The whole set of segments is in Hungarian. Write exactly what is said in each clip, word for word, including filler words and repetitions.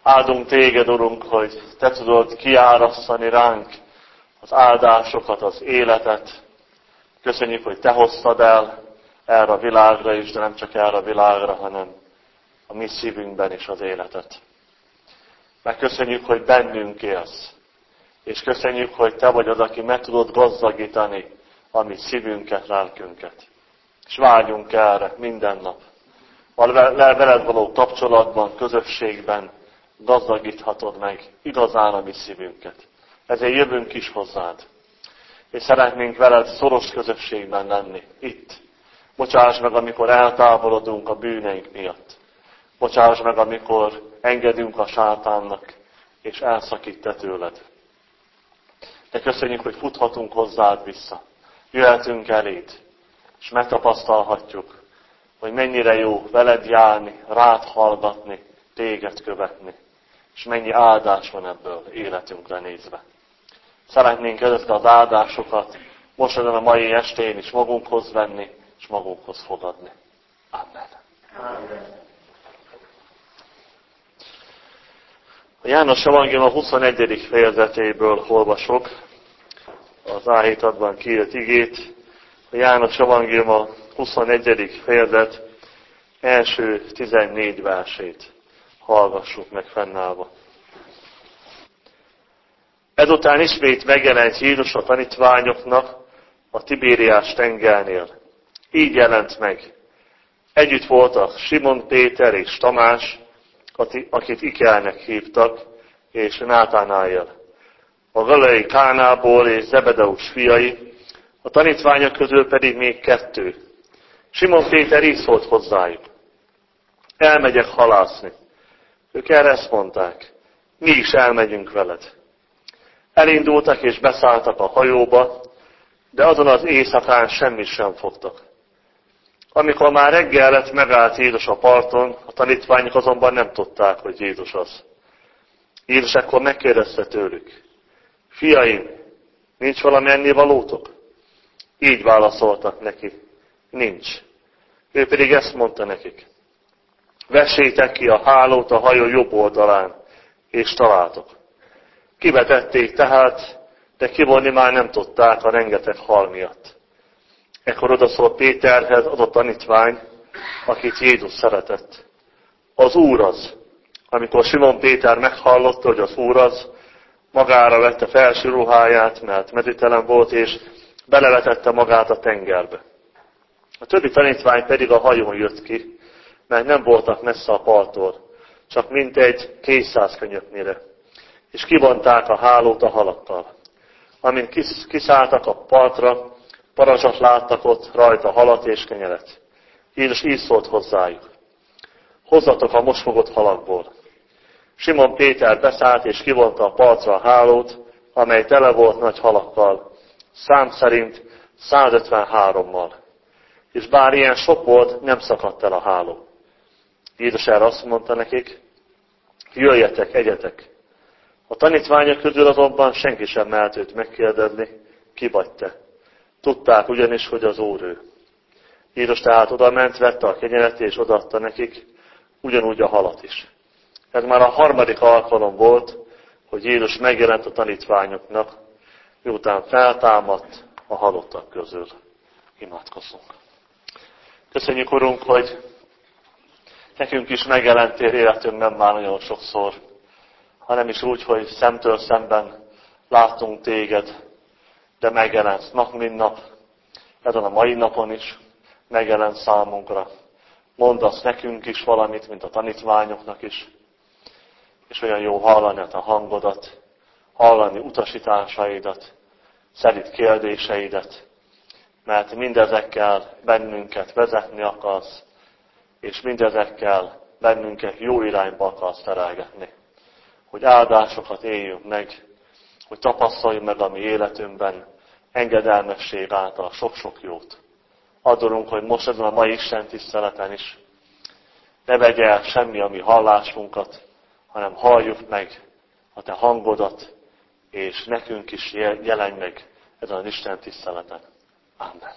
Áldunk Téged, Urunk, hogy Te tudod kiárasztani ránk az áldásokat, az életet. Köszönjük, hogy Te hoztad el erre a világra is, de nem csak erre a világra, hanem a mi szívünkben is az életet. Megköszönjük, hogy bennünk élsz. És köszönjük, hogy Te vagy az, aki meg tudod gazdagítani a mi szívünket, lelkünket. És vágyunk erre minden nap. Veled való kapcsolatban, közösségben gazdagíthatod meg igazán a mi szívünket. Ezért jövünk is hozzád. És szeretnénk veled szoros közösségben lenni, itt. Bocsáss meg, amikor eltávolodunk a bűneink miatt. Bocsáss meg, amikor engedünk a sátánnak, és elszakít Te tőled. De köszönjük, hogy futhatunk hozzád vissza. Jöhetünk eléd, és megtapasztalhatjuk, hogy mennyire jó veled járni, rád hallgatni, téged követni, és mennyi áldás van ebből életünkre nézve. Szeretnénk ezeket az áldásokat most ezen a mai estén is magunkhoz venni, és magunkhoz fogadni. Amen. Amen. A János Evangélium a huszonegyedik fejezetéből olvasok az á hét adban kiírt igét. A János Evangélium a huszonegyedik fejezet első tizennégy versét hallgassuk meg fennállva. Ezután ismét megjelent Jézus a tanítványoknak a Tibériás tengernél. Így jelent meg. Együtt voltak Simon Péter és Tamás, akit Ikernek hívtak, és Nátánáel. A galilei Kánából és Zebedeus fiai, a tanítványok közül pedig még kettő. Simon Péter így szólt hozzájuk. Elmegyek halászni. Ők erre ezt mondták. Mi is elmegyünk veled. Elindultak és beszálltak a hajóba, de azon az éjszakán semmit sem fogtak. Amikor már reggel lett, megállt Jézus a parton, a tanítványok azonban nem tudták, hogy Jézus az. Jézus ekkor megkérdezte tőlük. Fiaim, nincs valami ennivalótok? Így válaszoltak neki. Nincs. Ő pedig ezt mondta nekik. Vessétek ki a hálót a hajó jobb oldalán, és találtok. Kivetették tehát, de kivonni már nem tudták a rengeteg hal miatt. Ekkor odaszólt Péterhez az a tanítvány, akit Jézus szeretett. Az Úr az. Amikor Simon Péter meghallotta, hogy az Úr az, magára vette felső ruháját, mert meditelen volt, és belevetette magát a tengerbe. A többi tanítvány pedig a hajón jött ki, mert nem voltak messze a parttól, csak mintegy kétszáz könyöknyire, és kivonták a hálót a halakkal. Amint kiszálltak a partra, parancsot láttak ott rajta halat és kenyeret. Jézus így szólt hozzájuk. Hozzatok a mosmogott halakból. Simon Péter beszállt és kivonta a partra a hálót, amely tele volt nagy halakkal, szám szerint százötvenhárommal. És bár ilyen sok volt, nem szakadt el a háló. Jézus erre azt mondta nekik, jöjjetek, egyetek. A tanítványok közül azonban senki sem mert őt megkérdezni, ki vagy te. Tudták ugyanis, hogy az Úr ő. Jézus tehát odament, vette a kenyeret és odaadta nekik, ugyanúgy a halat is. Ez már a harmadik alkalom volt, hogy Jézus megjelent a tanítványoknak, miután feltámadt a halottak közül. Imádkozzunk. Köszönjük, Urunk, hogy nekünk is megjelentél életünkben már nagyon sokszor, hanem is úgy, hogy szemtől szemben látunk téged, de megjelensz nap, mint nap, ezen a mai napon is megjelent számunkra. Mondasz nekünk is valamit, mint a tanítványoknak is, és olyan jó hallani a hangodat, hallani utasításaidat, szerint kérdéseidet, mert mindezekkel bennünket vezetni akarsz, és mindezekkel bennünket jó irányba akarsz terelgetni. Hogy áldásokat éljünk meg, hogy tapasztaljunk meg a mi életünkben engedelmesség által sok-sok jót. Adorunk, hogy most ezen a mai Isten tiszteleten is ne vegye el semmi a mi hallásunkat, hanem halljuk meg a te hangodat, és nekünk is jelenj meg ezen az Isten tiszteleten. Amen.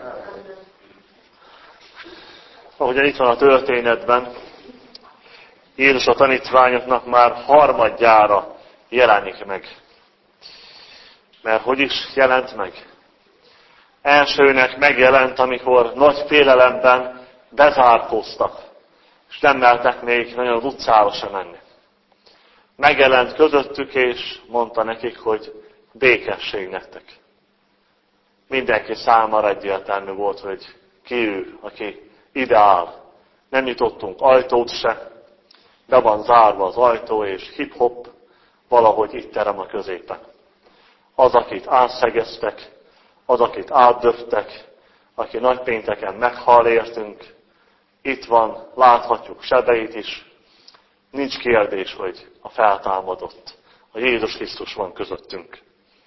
Ahogyan itt van a történetben, Jézus a tanítványoknak már harmadjára jelenik meg. Mert hogy is jelent meg? Elsőnek megjelent, amikor nagy félelemben bezárkóztak, és nem mertek még nagyon az utcára sem menni. Megjelent közöttük, és mondta nekik, hogy békesség nektek. Mindenki számára egyértelmű volt, hogy ki ő, aki ide áll. Nem nyitottunk ajtót se, be van zárva az ajtó, és hip-hop valahogy itt terem a középen. Az, akit átszegeztek, az, akit átdöftek, aki nagypénteken meghal értünk, itt van, láthatjuk sebeit is. Nincs kérdés, hogy a feltámadott, a Jézus Krisztus van közöttünk.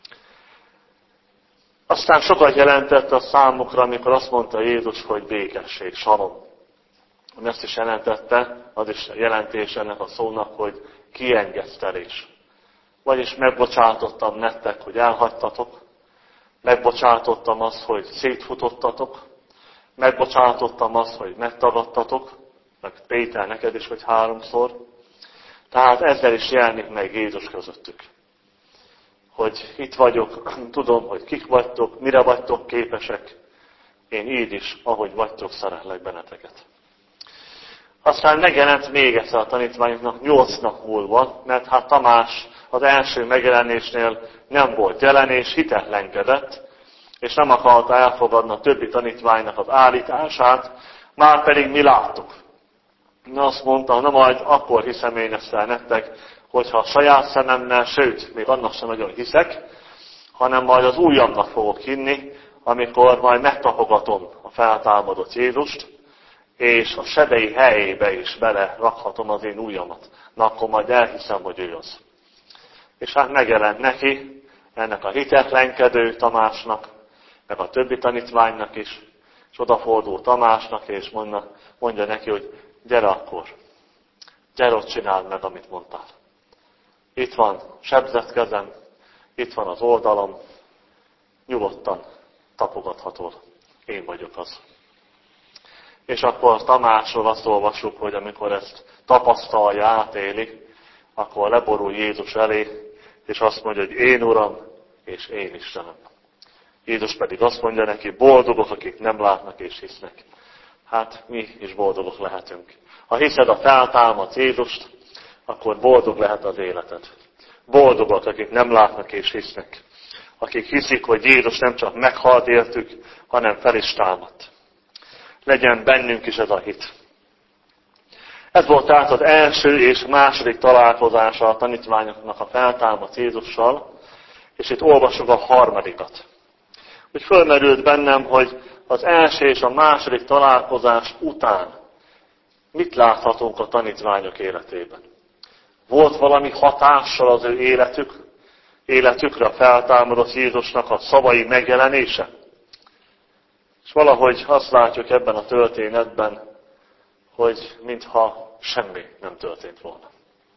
Aztán sokat jelentett a számukra, amikor azt mondta Jézus, hogy békesség, salom. Ami azt is jelentette, az is jelentés ennek a szónak, hogy kiengesztelés. Vagyis megbocsátottam nektek, hogy elhagytatok, megbocsátottam azt, hogy szétfutottatok, megbocsátottam azt, hogy megtagadtatok, meg Péter neked is, hogy háromszor. Tehát ezzel is jelenik meg Jézus közöttük. Hogy itt vagyok, tudom, hogy kik vagytok, mire vagytok képesek, én így is, ahogy vagytok, szeretlek benneteket. Aztán megjelent még egyszer a tanítványoknak nyolc nap múlva, mert hát Tamás az első megjelenésnél nem volt jelen, és hitetlenkedett, és nem akarta elfogadni a többi tanítványnak az állítását, már pedig mi láttuk. Na azt mondta, na majd akkor hiszem én ezt el nektek, hogyha a saját szememmel, sőt, még annak sem nagyon hiszek, hanem majd az újabbnak fogok hinni, amikor majd megtapogatom a feltámadott Jézust, és a sebei helyébe is bele rakhatom az én ujjamat. Na akkor majd elhiszem, hogy ő az. És hát megjelent neki, ennek a hitetlenkedő Tamásnak, meg a többi tanítványnak is, és odafordul Tamásnak, és mondja, mondja neki, hogy gyere akkor, gyere ott csináld meg, amit mondtál. Itt van sebzett kezem, itt van az oldalam, nyugodtan tapogathatod, én vagyok az. És akkor Tamásról azt olvassuk, hogy amikor ezt tapasztalja, átéli, akkor leborul Jézus elé, és azt mondja, hogy én Uram, és én Istenem. Jézus pedig azt mondja neki, boldogok, akik nem látnak és hisznek. Hát mi is boldogok lehetünk. Ha hiszed a feltámadt Jézust, akkor boldog lehet az életed. Boldogok, akik nem látnak és hisznek. Akik hiszik, hogy Jézus nem csak meghalt értük, hanem fel is támadt. Legyen bennünk is ez a hit. Ez volt tehát az első és második találkozása a tanítványoknak a feltámadt Jézussal, és itt olvasok a harmadikat. Úgy fölmerült bennem, hogy az első és a második találkozás után mit láthatunk a tanítványok életében. Volt valami hatással az ő életük, életükre a feltámadott Jézusnak a szavai megjelenése? És valahogy azt látjuk ebben a történetben, hogy mintha semmi nem történt volna.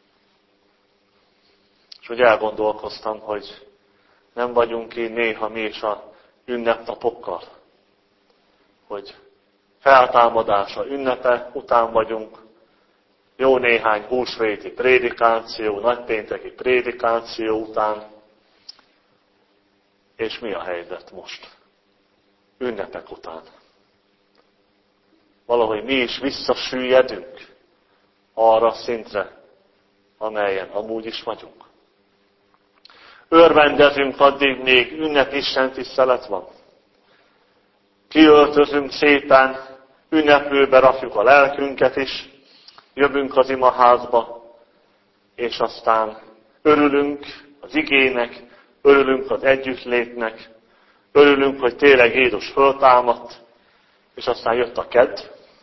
És úgy elgondolkoztam, hogy nem vagyunk így néha mi is a ünnepnapokkal, hogy feltámadása ünnepe után vagyunk, jó néhány húsvéti prédikáció, nagypénteki prédikáció után, és mi a helyzet most? Ünnepek után. Valahogy mi is visszasüllyedünk arra a szintre, amelyen amúgy is vagyunk. Örvendezünk addig, még ünnep Isten tisztelet van. Kiöltözünk szépen, ünneplőbe rakjuk a lelkünket is, jövünk az imaházba, és aztán örülünk az igének, örülünk az együttlétnek, örülünk, hogy tényleg Jézus föltámadt, és aztán jött a kedd,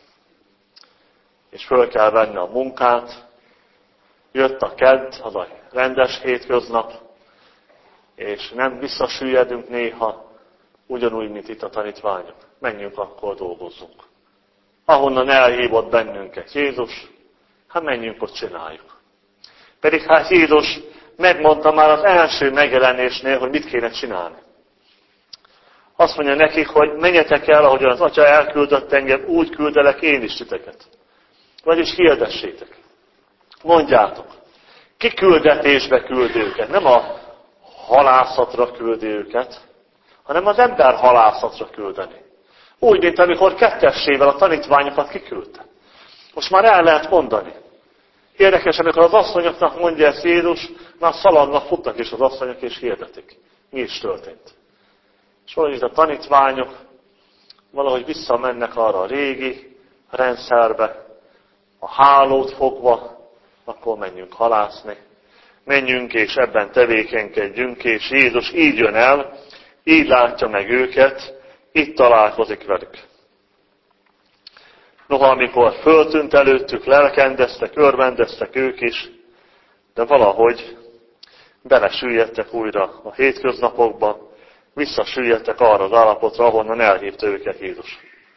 és föl kell venni a munkát, jött a kedd, az a rendes hétköznap, és nem visszasüllyedünk néha, ugyanúgy, mint itt a tanítványok. Menjünk akkor, dolgozzunk. Ahonnan elhívott bennünket Jézus, hát menjünk, ott csináljuk. Pedig hát Jézus megmondta már az első megjelenésnél, hogy mit kéne csinálni. Azt mondja nekik, hogy menjetek el, ahogyan az Atya elküldött engem, úgy küldelek én is titeket. Vagyis hirdessétek. Mondjátok, ki küldetésbe küldi őket? Nem a halászatra küldi őket, hanem az ember halászatra küldeni. Úgy, mint amikor kettessével a tanítványokat kiküldte. Most már el lehet mondani. Érdekes, amikor az asszonyoknak mondja ezt Jézus, már szaladnak, futnak is az asszonyok és hirdetik. Mi is történt. És valahogy a tanítványok valahogy visszamennek arra a régi rendszerbe, a hálót fogva, akkor menjünk halászni. Menjünk és ebben tevékenykedjünk, és Jézus így jön el, így látja meg őket, itt találkozik velük. Noha amikor föltűnt előttük, lelkendeztek, örvendeztek ők is, de valahogy belesüllyedtek újra a hétköznapokba, visszasüllyedtek arra az állapotra, ahonnan elhívta őket Jézus.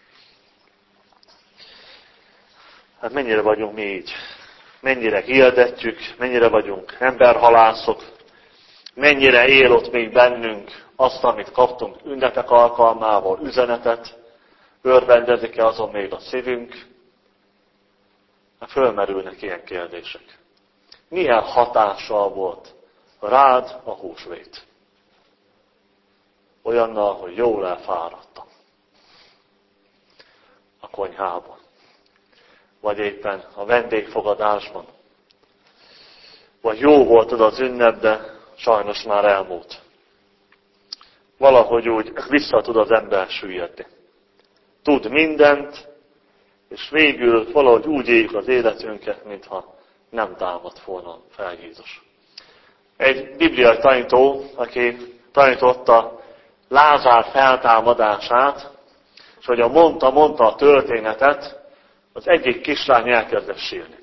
Hát mennyire vagyunk mi így? Mennyire hirdetjük, mennyire vagyunk emberhalászok, mennyire él ott még bennünk azt, amit kaptunk ünnepek alkalmával, üzenetet, örvendezik-e azon még a szívünk? Hát fölmerülnek ilyen kérdések. Milyen hatással volt rád a húsvét? Olyannal, hogy jól elfáradtam a konyhában, vagy éppen a vendégfogadásban, vagy jó volt az az ünnep, de sajnos már elmúlt. Valahogy úgy vissza tud az ember süllyedni. Tud mindent, és végül valahogy úgy éljük az életünket, mintha nem támadt volna fel Jézus. Egy bibliai tanító, aki tanította Lázár feltámadását, és hogy a mondta, mondta a történetet, az egyik kislány elkezdett sírni.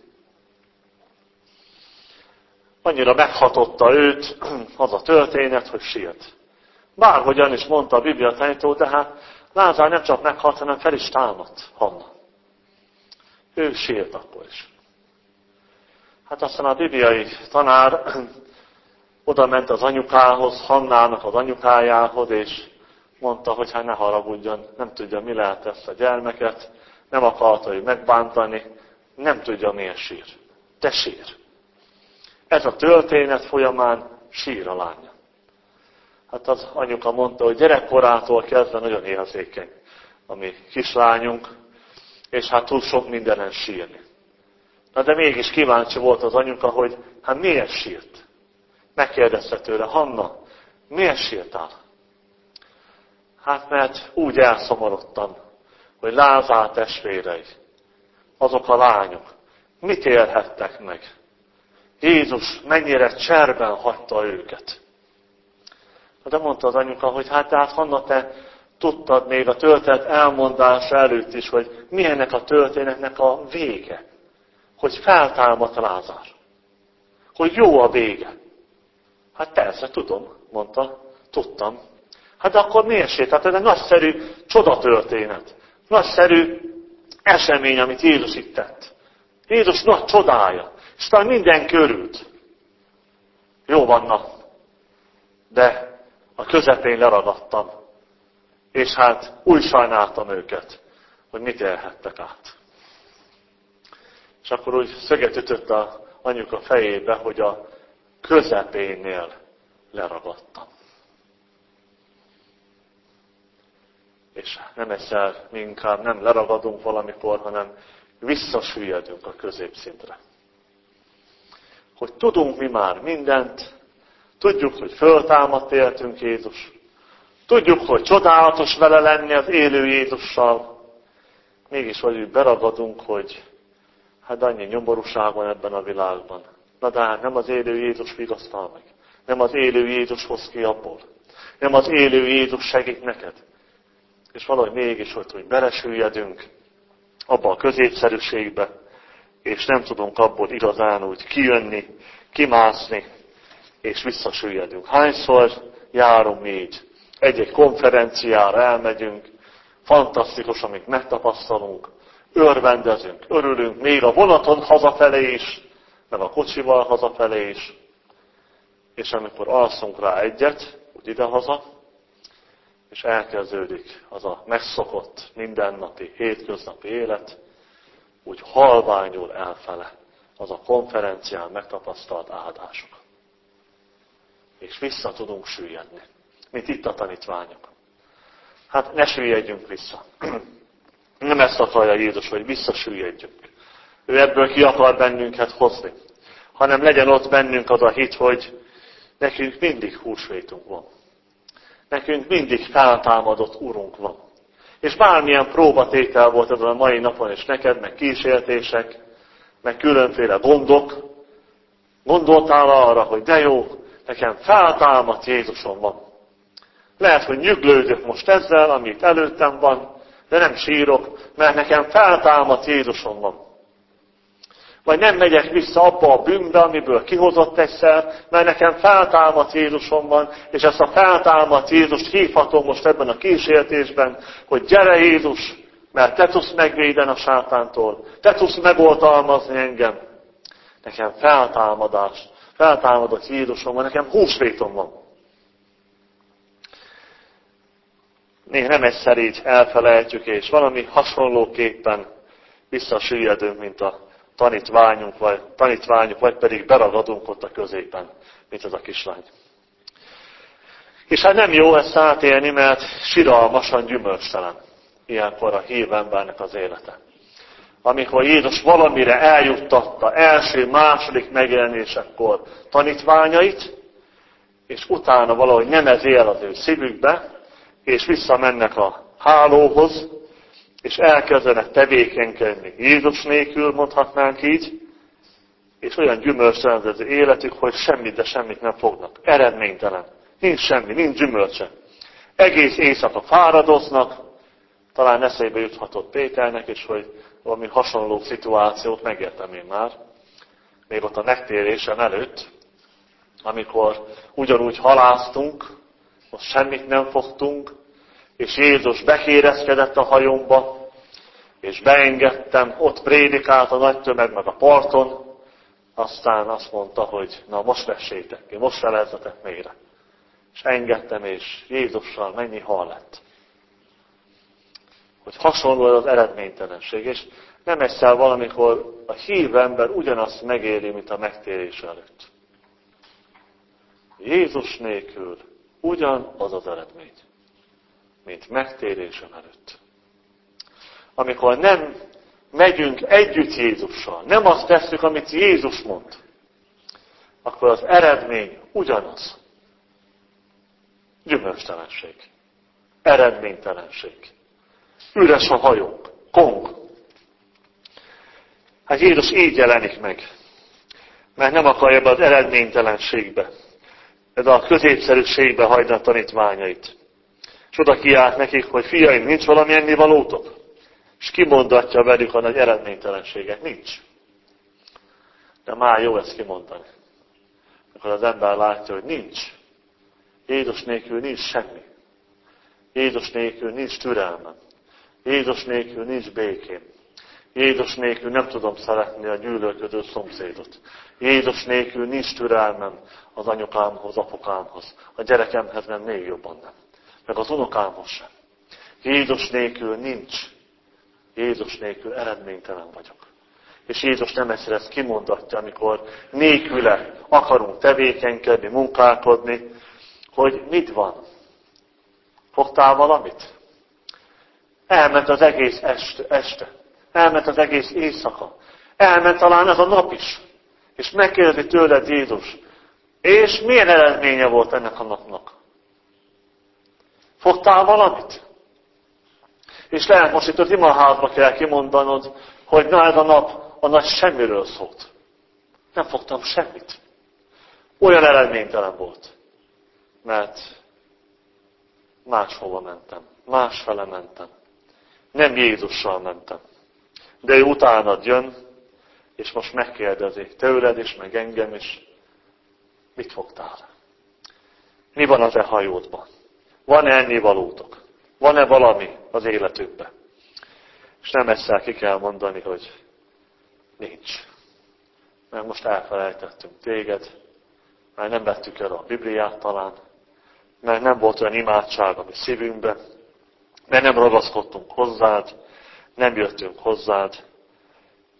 Annyira meghatotta őt az a történet, hogy sírt. Bárhogyan is mondta a Biblia tanító, de hát Lázár nem csak meghalt, hanem fel is támadt, Hanna. Ő sírt akkor is. Hát aztán a bibliai tanár oda ment az anyukához, Hannának az anyukájához, és mondta, hogy hát ne haragudjon, nem tudja, mi lehet ezt a gyermeket, nem akarta ő megbántani, nem tudja, miért sír. De sír. Ez a történet folyamán sír a lánya. Hát az anyuka mondta, hogy gyerekkorától kezdve nagyon érzékeny a mi kislányunk, és hát tud sok mindenen sírni. Na de mégis kíváncsi volt az anyuka, hogy hát miért sírt? Megkérdezte tőle, Hanna, miért sírtál? Hát mert úgy elszomorodtam, hogy Lázár testvérei, azok a lányok, mit élhettek meg? Jézus mennyire cserben hagyta őket. De mondta az anyuka, hogy hát tehát Hanna, te tudtad még a történet elmondása előtt is, hogy milyennek a történetnek a vége. Hogy feltámadt Lázár. Hogy jó a vége. Hát persze, tudom, mondta, tudtam. Hát de akkor miért sét? Hát ez egy nagyszerű csodatörténet. Nagyszerű esemény, amit Jézus itt tett. Jézus nagy csodája. És talán mindenki örült. Jó vannak. De a közepén leragadtam. És hát úgy sajnáltam őket, hogy mit élhettek át. És akkor úgy szöget ütött az anyuka fejébe, hogy a közepénél leragadtam. És nem egyszer, mi inkább nem leragadunk valamikor, hanem visszasüllyedünk a középszintre. Hogy tudunk mi már mindent, tudjuk, hogy föltámadt éltünk Jézus, tudjuk, hogy csodálatos vele lenni az élő Jézussal, mégis vagy beragadunk, hogy hát annyi nyomorúság van ebben a világban. Na de hát nem az élő Jézus vigasztal meg. Nem az élő Jézus hoz ki abból. Nem az élő Jézus segít neked. És valahogy mégis, hogy, hogy belesüllyedünk abba a középszerűségbe, és nem tudunk abból igazán úgy kijönni, kimászni, és visszasüllyedünk. Hányszor járunk mi így? Egy-egy konferenciára elmegyünk, fantasztikus, amit megtapasztalunk, örvendezünk, örülünk, még a vonaton hazafelé is, meg a kocsival hazafelé is, és amikor alszunk rá egyet, úgy idehaza, és elkezdődik az a megszokott, mindennapi, hétköznapi élet, úgy halványul elfele az a konferencián megtapasztalt áldások. És vissza tudunk süllyedni, mint itt a tanítványok. Hát ne süllyedjünk vissza. Nem ezt akarja Jézus, hogy visszasüllyedjünk. Ő ebből ki akar bennünket hozni. Hanem legyen ott bennünk az a hit, hogy nekünk mindig húsvétunk van. Nekünk mindig feltámadott Urunk van. És bármilyen próbatétel volt ezen a mai napon, és neked, meg kísértések, meg különféle gondok, gondoltál arra, hogy de jó, nekem feltámadt Jézusom van. Lehet, hogy nyüglődök most ezzel, amit előttem van, de nem sírok, mert nekem feltámadt Jézusom van. Vagy nem megyek vissza abba a bűnbe, amiből kihozott egyszer, mert nekem feltámadt Jézusom van, és ezt a feltámadt Jézust hívhatom most ebben a kísértésben, hogy gyere Jézus, mert te tudsz megvédeni a sátántól, te tudsz megoltalmazni engem. Nekem feltámadás, feltámadott Jézusom van, nekem húsvétom van. Még nem egyszer így elfelejtjük, és valami hasonlóképpen visszasüllyedünk, mint a tanítványunk, vagy, tanítványuk, vagy pedig beragadunk ott a középen, mint ez a kislány. És hát nem jó ezt átélni, mert siralmasan gyümölcstelen. Ilyenkor a hív embernek az élete. Amikor Jézus valamire eljuttatta első, második megjelenésekkor tanítványait, és utána valahogy nem ez él az ő szívükbe, és visszamennek a hálóhoz, és elkezdenek tevékenykedni Jézus nélkül, mondhatnánk így, és olyan gyümölcstelen az életük, hogy semmit, de semmit nem fognak. Eredménytelen. Nincs semmi, nincs gyümölcse. Egész éjszaka fáradoznak, talán eszébe juthatott Péternek is, hogy valami hasonló szituációt megértem én már, még ott a megtérésem előtt, amikor ugyanúgy haláztunk, most semmit nem fogtunk, és Jézus bekéreckedett a hajomba, és beengedtem, ott prédikált a nagy tömeg meg a parton, aztán azt mondta, hogy na most vessétek ki, most felezzetek mélyre. És engedtem, és Jézussal mennyi hal lett. Hogy hasonló az eredménytelenség, és nem egyszer valamikor a hívő ember ugyanazt megéri, mint a megtérés előtt. Jézus nélkül ugyanaz az eredmény, mint megtérésem előtt. Amikor nem megyünk együtt Jézussal, nem azt tesszük, amit Jézus mond, akkor az eredmény ugyanaz. Gyümölcstelenség. Eredménytelenség. Üres a hajónk. Kong. Hát Jézus így jelenik meg. Mert nem akarja ebbe az eredménytelenségbe, ebbe a középszerűségbe hagyni a tanítványait. És oda kiállt nekik, hogy fiaim, nincs valami ennivalótok? És kimondatja velük a nagy eredménytelenséget. Nincs. De már jó ezt kimondani. Akkor az ember látja, hogy nincs. Jézus nélkül nincs semmi. Jézus nélkül nincs türelmem. Jézus nélkül nincs békém. Jézus nélkül nem tudom szeretni a gyűlölködő szomszédot. Jézus nélkül nincs türelmem az anyukámhoz, apukámhoz. A gyerekemhez nem, még jobban nem. Meg az unokámhoz sem. Jézus nélkül nincs. Jézus nélkül eredménytelen vagyok. És Jézus nem egyszer ezt kimondatja, amikor nélküle akarunk tevékenykedni, munkálkodni, hogy mit van? Fogtál valamit? Elment az egész este, este. Elment az egész éjszaka. Elment talán ez a nap is. És megkérdezi tőled Jézus, és milyen eredménye volt ennek a napnak? Fogtál valamit? És lehet most itt az imaházba kell kimondanod, hogy na ez a nap a nagy semmiről szólt. Nem fogtam semmit. Olyan eredménytelen volt. Mert máshova mentem. Másfele mentem. Nem Jézussal mentem. De ő utánad jön, és most megkérdezi tőled is, meg engem is, mit fogtál? Mi van a te hajódban? Van-e ennivalótok? Van-e valami az életükben? És nem egyszer ki kell mondani, hogy nincs. Mert most elfelejtettünk téged, mert nem vettük el a Bibliát talán, mert nem volt olyan imádság a mi szívünkben, mert nem ragaszkodtunk hozzád, nem jöttünk hozzád,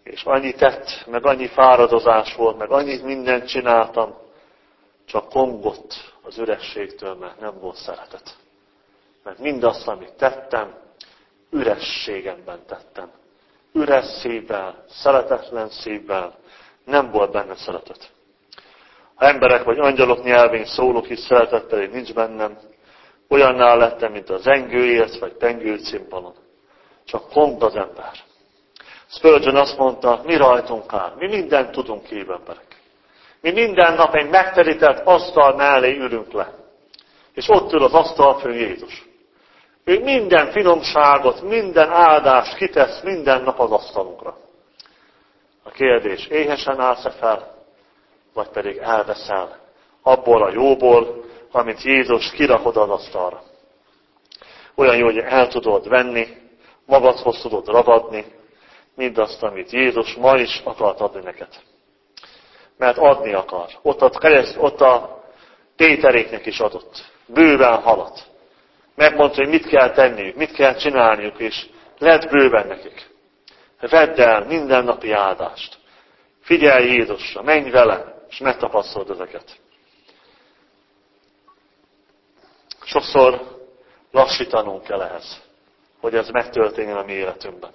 És annyi tett, meg annyi fáradozás volt, meg annyit mindent csináltam, csak kongott az ürességtől, mert nem volt szeretet. Mert mindazt, amit tettem, ürességemben tettem. Üres szívvel, szeretetlen szívvel, nem volt benne szeretet. Ha emberek vagy angyalok nyelvén szólok, is szeretet pedig nincs bennem, olyanná lettem, mint a zengőért vagy pengő cimbalon. Csak kong az ember. Spurgeon azt mondta, mi rajtunk áll, mi mindent tudunk kívül emberek. Mi minden nap egy megterített asztal mellé ülünk le. És ott ül az asztal fönn Jézus. Ő minden finomságot, minden áldást kitesz minden nap az asztalunkra. A kérdés, éhesen állsz-e fel, vagy pedig elveszel abból a jóból, amit Jézus kirakod az asztalra. Olyan jó, hogy el tudod venni, magadhoz tudod ragadni, mindazt, amit Jézus ma is akart adni neked. Mert adni akar. Ott a, kereszt, ott a Péteréknek is adott. Bőven halat. Megmondta, hogy mit kell tenniük, mit kell csinálniuk, és lett bőven nekik. Vedd el mindennapi áldást. Figyelj Jézusra, menj vele, és megtapasztald ezeket. Sokszor lassítanunk kell ehhez, hogy ez megtörténjen a mi életünkben.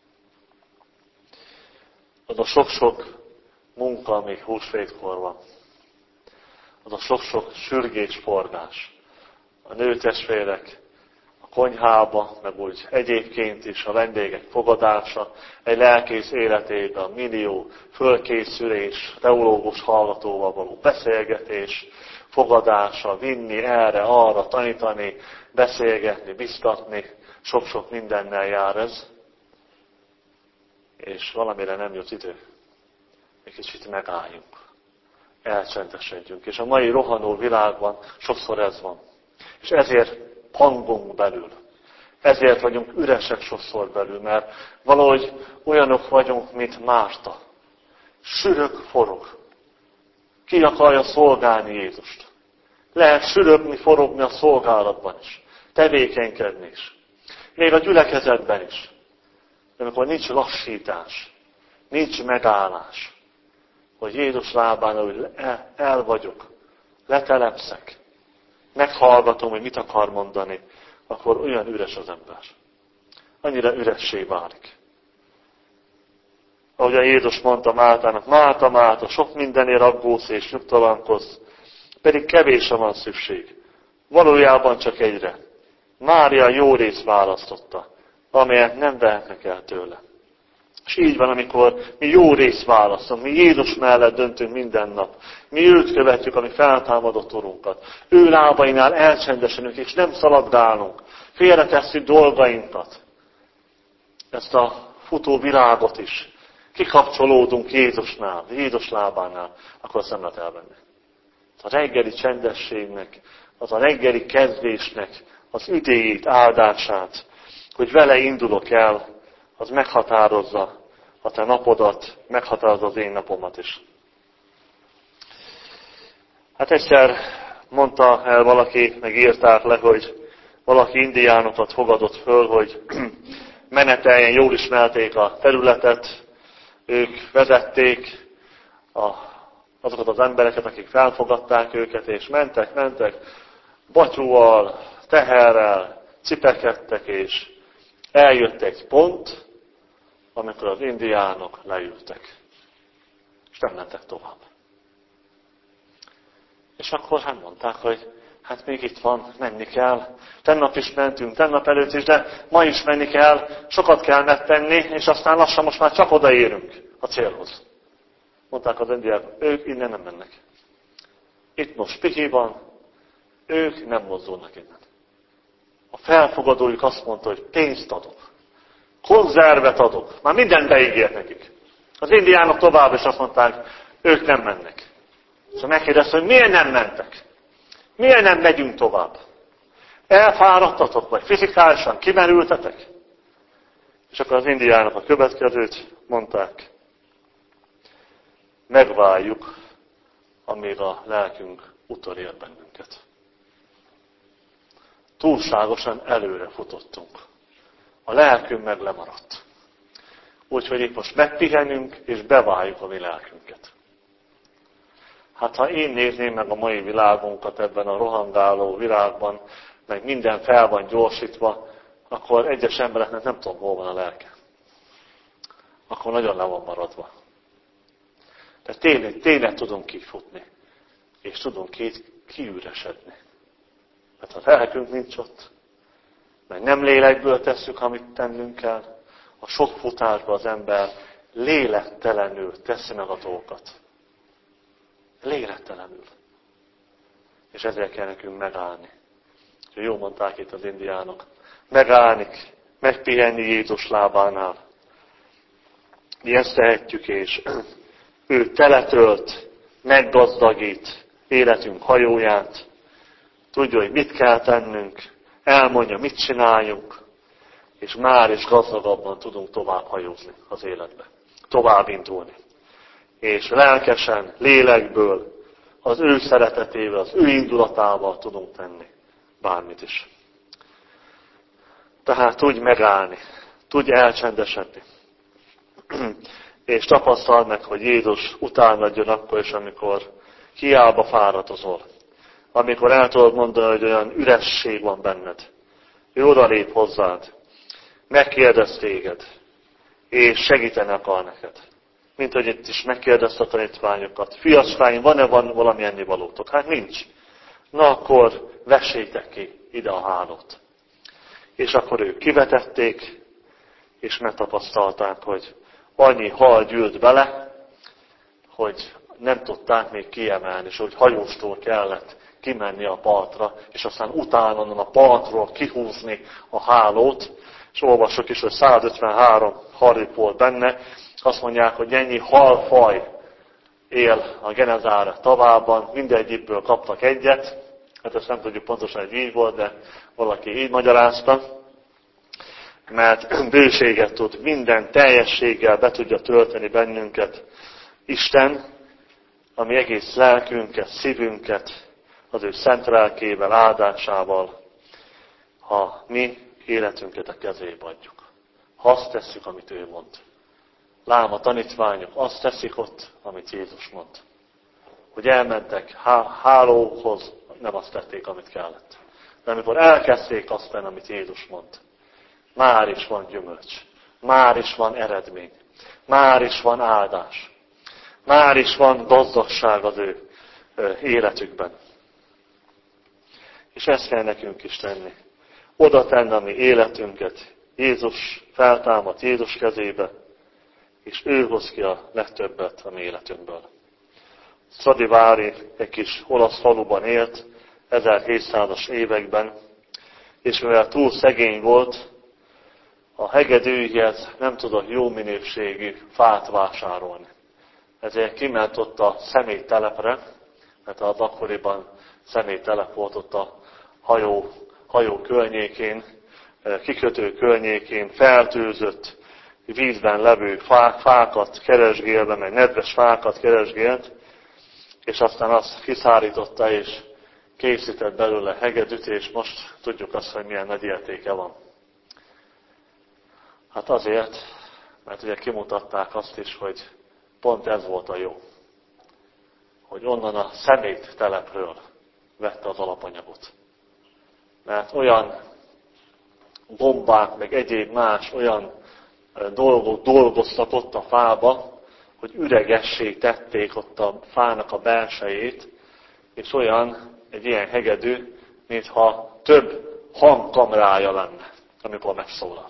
Az a sok-sok munka, ami húsvétkor van. Az a sok-sok sürgés, forgás. A nőtestvérek a konyhába, meg úgy egyébként is a vendégek fogadása, egy lelkész életében a millió fölkészülés, teológus hallgatóval való beszélgetés, fogadása, vinni erre, arra, tanítani, beszélgetni, biztatni, sok-sok mindennel jár ez. És valamire nem jut idő. Egy kicsit megálljunk. Elcsendesedjünk. És a mai rohanó világban sokszor ez van. És ezért hangunk belül. Ezért vagyunk üresek sokszor belül, mert valahogy olyanok vagyunk, mint Márta. Sürög, forog. Ki akarja szolgálni Jézust? Lehet sürögni, forogni a szolgálatban is. Tevékenykedni is. Még a gyülekezetben is. De amikor nincs lassítás, nincs megállás, hogy Jézus lábán, ahogy el, el vagyok, letelepszek, meghallgatom, hogy mit akar mondani, akkor olyan üres az ember. Annyira üressé válik. Ahogy a Jézus mondta Mártának, Márta, Márta, sok mindenért aggódsz és nyugtalankodsz, pedig kevésre van szükség. Valójában csak egyre. Mária jó részt választotta, amelyet nem vehetnek el tőle. És így van, amikor mi jó részt választunk, mi Jézus mellett döntünk minden nap. Mi őt követjük, ami feltámadott Urunkat. Ő lábainál elcsendesedünk, és nem szaladgálunk. Félretesszük dolgainkat. Ezt a futó világot is. Kikapcsolódunk Jézusnál, Jézus lábánál, akkor azt nem lehet elvenni. A reggeli csendességnek, az a reggeli kezdésnek az idejét, áldását, hogy vele indulok el, az meghatározza a te napodat, meghatározza az én napomat is. Hát egyszer mondta el valaki, meg írták le, hogy valaki indiánokat fogadott föl, hogy meneteljen, jól ismerték a területet, ők vezették a, azokat az embereket, akik felfogadták őket, és mentek, mentek, batyúval, teherrel, cipekedtek, és eljött egy pont, amikor az indiánok leültek. És nem mentek tovább. És akkor hát mondták, hogy hát még itt van, menni kell. Tennap is mentünk, tennap előtt is, de ma is menni kell, sokat kell megtenni, és aztán lassan most már csak odaérünk a célhoz. Mondták az indiánok, ők innen nem mennek. Itt most piki van, ők nem mozdulnak innen. A felfogadójuk azt mondta, hogy pénzt adok. Konzervet adok. Már mindent beígért nekik. Az indiánok tovább is azt mondták, ők nem mennek. És megkérdezte, hogy miért nem mentek? Miért nem megyünk tovább? Elfáradtatok, vagy fizikálisan kimerültetek? És akkor az indiánok a következőt mondták. Megváljuk, amíg a lelkünk utolér bennünket. Túlságosan előre futottunk. A lelkünk meg lemaradt. Úgyhogy itt most megpihenünk, és beváljuk a mi lelkünket. Hát ha én nézném meg a mai világunkat ebben a rohangáló világban, meg minden fel van gyorsítva, akkor egyes embereknek nem tudom, hol van a lelke. Akkor nagyon le van maradva. De tényleg, tényleg tudunk kifutni. És tudunk ki, kiüresedni. Mert a lelkünk nincs ott. Meg nem lélekből tesszük, amit tennünk kell. A sok futásban az ember lélektelenül teszi meg a dolgokat. Lélektelenül. És ezért kell nekünk megállni. Jó mondták itt az indiánok. Megállni, megpihenni Jézus lábánál. Mi ezt tehetjük, és ő teletölt, meggazdagít életünk hajóját. Tudja, hogy mit kell tennünk, elmondja, mit csináljunk, és már is gazdagabban tudunk tovább hajózni az életbe. Tovább indulni. És lelkesen, lélekből, az ő szeretetével, az ő indulatával tudunk tenni bármit is. Tehát tudj megállni, tudj elcsendesedni. És tapasztald meg, hogy Jézus utánadjon akkor is, amikor hiába fáradozol. Amikor el tudod mondani, hogy olyan üresség van benned. Ő odalép hozzád, megkérdez téged, és segíteni akar neked. Mint hogy itt is megkérdezte a tanítványokat. Fiaskáim, van-e van valami ennivalótok? Hát nincs. Na akkor vessétek ki ide a hálót. És akkor ők kivetették, és megtapasztalták, hogy annyi hal gyűlt bele, hogy nem tudták még kiemelni, és hogy hajóstól kellett kimenni a partra, és aztán utána a partról kihúzni a hálót, és olvassuk is, hogy százötvenhárom harip volt benne, azt mondják, hogy ennyi halfaj él a Genezára tavában, mindegyikből kaptak egyet, hát ezt nem tudjuk pontosan, hogy így volt, de valaki így magyarázta, mert bőséget tud, minden teljességgel be tudja tölteni bennünket Isten, ami egész lelkünket, szívünket, az ő szent lelkével, áldásával, ha mi életünket a kezébe adjuk. Ha azt tesszük, amit ő mond. Lám a tanítványok azt teszik ott, amit Jézus mond. Hogy elmentek hálóhoz, nem azt tették, amit kellett. De amikor elkezdték azt tenni, amit Jézus mond, már is van gyümölcs, már is van eredmény, már is van áldás, már is van gazdagság az ő életükben. És ezt kell nekünk is tenni. Oda tenni a mi életünket, Jézus feltámadt Jézus kezébe, és ő hoz ki a legtöbbet a mi életünkből. Stradivari egy kis olasz faluban élt, ezerhétszázas években, és mivel túl szegény volt, a hegedűjéhez nem tudott jó minőségű fát vásárolni. Ezért kiment ott a személytelepre, mert az akkoriban személytelep volt ott a hajó, hajó környékén, kikötő környékén, feltűzött, vízben levő fákat keresgélve, meg nedves fákat keresgélt, és aztán azt kiszárította, és készített belőle hegedűt, és most tudjuk azt, hogy milyen nagy értéke van. Hát azért, mert ugye kimutatták azt is, hogy pont ez volt a jó. Hogy onnan a szemét telepről vette az alapanyagot. Mert olyan bombák, meg egyéb más olyan dolgok dolgoztak ott a fába, hogy üregessé tették ott a fának a belsejét, és olyan egy ilyen hegedű, mintha több hangkamrája lenne, amikor megszólal.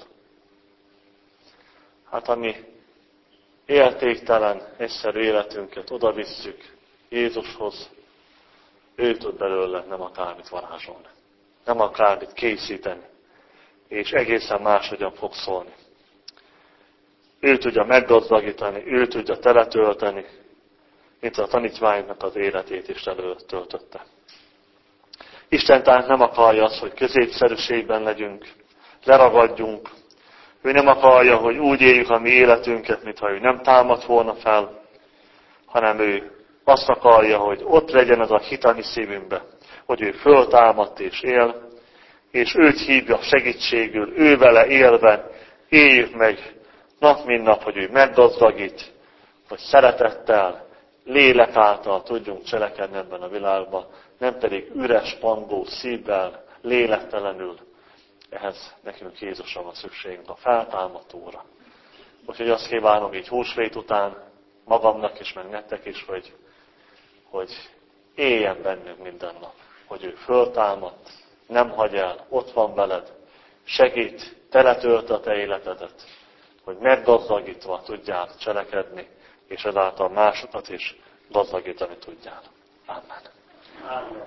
Hát ami értéktelen, egyszerű életünket odavisszük Jézushoz, ő tud belőle nem akármit varázsolni, nem akármit készíteni, és egészen máshogyan fog szólni. Ő tudja meggazdagítani, ő tudja teletölteni, mint a tanítványnak az életét is előtöltötte. Isten tehát nem akarja azt, hogy középszerűségben legyünk, leragadjunk. Ő nem akarja, hogy úgy éljük a mi életünket, mintha ő nem támadt volna fel, hanem ő azt akarja, hogy ott legyen az a hit a mi szívünkbe, hogy ő föltámadt és él, és őt hívja segítségül, ő vele élve éljük meg nap mint nap, hogy ő meggazdagít, hogy szeretettel, lélek által tudjunk cselekedni ebben a világban, nem pedig üres, pangó szívvel, lélektelenül. Ehhez nekünk Jézusra van szükségünk, a feltámadóra. Úgyhogy azt kívánom így húsvét után magamnak is, meg nektek is, hogy, hogy éljen bennünk minden nap. Hogy ő föltámadt, nem hagy el, ott van veled, segít, teletölt a te életedet, hogy meggazdagítva tudjál cselekedni, és ezáltal másokat is gazdagítani tudjál. Amen. Amen.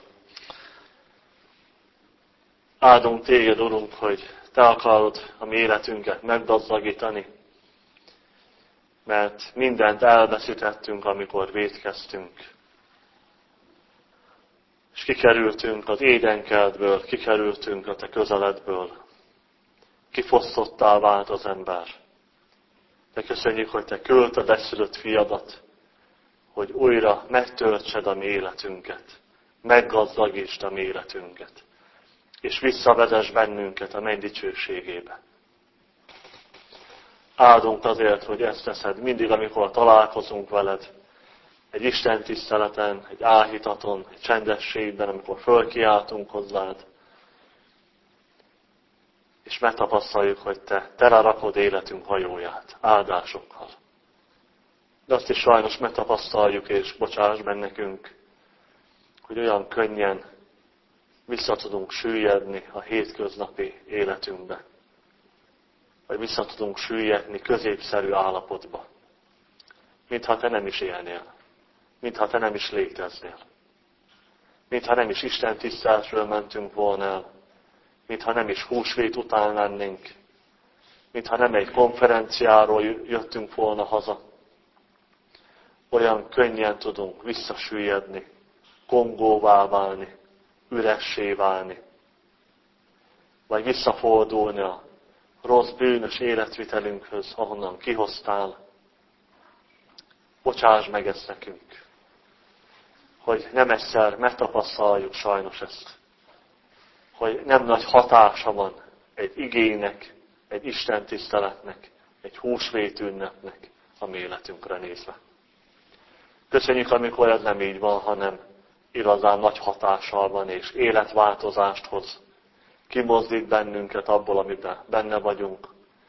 Áldunk téged, Urunk, hogy te akarod a mi életünket meggazdagítani, mert mindent elveszítettünk, amikor vétkeztünk. És kikerültünk az édenkertből, kikerültünk a te közeledből. Kifosztottá vált az ember. De köszönjük, hogy te küldted egyszülött fiadat, hogy újra megtöltsed a mi életünket, meggazdagítsd a mi életünket, és visszavezess bennünket a menny dicsőségébe. Áldunk azért, hogy ezt teszed mindig, amikor találkozunk veled, egy Isten tiszteleten, egy áhítaton, egy csendességben, amikor fölkiáltunk hozzád, és megtapasztaljuk, hogy te telerakod életünk hajóját áldásokkal. De azt is sajnos megtapasztaljuk, és bocsáss meg nekünk, hogy olyan könnyen vissza tudunk süllyedni a hétköznapi életünkbe. Vagy vissza tudunk süllyedni középszerű állapotba. Mintha te nem is élnél. Mintha te nem is léteznél. Mintha nem is Isten tiszteletről mentünk volna el. Mintha nem is húsvét után lennénk. Mintha nem egy konferenciáról jöttünk volna haza. Olyan könnyen tudunk visszasüllyedni, kongóvá válni, üressé válni. Vagy visszafordulni a rossz, bűnös életvitelünkhöz, ahonnan kihoztál. Bocsáss meg ezt nekünk, hogy nem egyszer megtapasztaljuk sajnos ezt, hogy nem nagy hatása van egy igének, egy Isten tiszteletnek, egy húsvét ünnepnek a mi életünkre nézve. Köszönjük, amikor ez nem így van, hanem igazán nagy hatással van, és életváltozást hoz. Kimozdít bennünket abból, amiben benne vagyunk,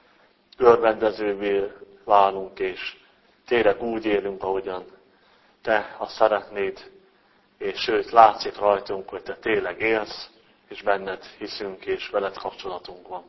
örvendezővé válunk, és tényleg úgy élünk, ahogyan te azt szeretnéd, és sőt, látszik rajtunk, hogy te tényleg élsz, és benned hiszünk, és veled kapcsolatunk van.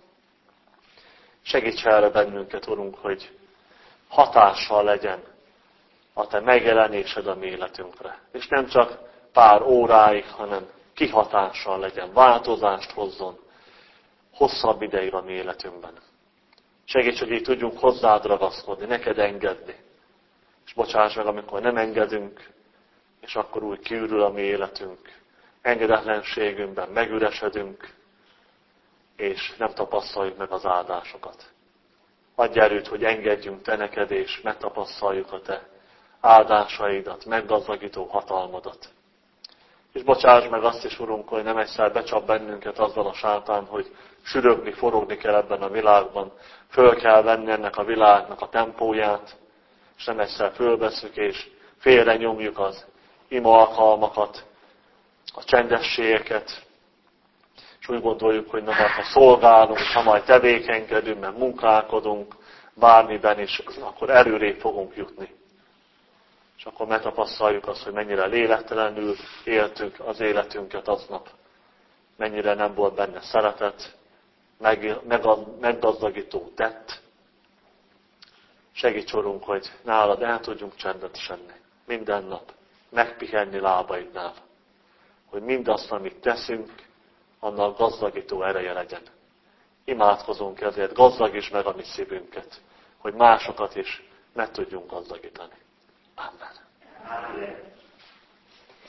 Segíts erre bennünket, Urunk, hogy hatással legyen a te megjelenésed a mi életünkre. És nem csak pár óráig, hanem kihatással legyen, változást hozzon, hosszabb ideig a mi életünkben. Segíts, hogy így tudjunk hozzád ragaszkodni, neked engedni. És bocsáss meg, amikor nem engedünk, és akkor úgy kiürül a mi életünk. Engedetlenségünkben megüresedünk, és nem tapasztaljuk meg az áldásokat. Adj erőt, hogy engedjünk te neked, és megtapasztaljuk a te áldásaidat, meggazdagító hatalmadat. És bocsáss meg azt is, Urunk, hogy nem egyszer becsap bennünket azzal a sátán, hogy sürögni, forogni kell ebben a világban, föl kell venni ennek a világnak a tempóját, és nem egyszer fölveszünk, és félre nyomjuk az ima alkalmakat, a csendességeket, és úgy gondoljuk, hogy na, ha szolgálunk, ha majd tevékenykedünk, mert munkálkodunk bármiben is, akkor előrébb fogunk jutni. És akkor megtapasztaljuk azt, hogy mennyire lélektelenül éltük az életünket aznap, mennyire nem volt benne szeretet, meg, meg, meggazdagító tett. Segíts, Urunk, hogy nálad el tudjunk csendesedni minden nap, megpihenni lábaidnál, hogy mindazt, amit teszünk, annak gazdagító ereje legyen. Imádkozunk ezért, gazdagítsd meg a mi szívünket, hogy másokat is meg tudjunk gazdagítani. Amen. Amen.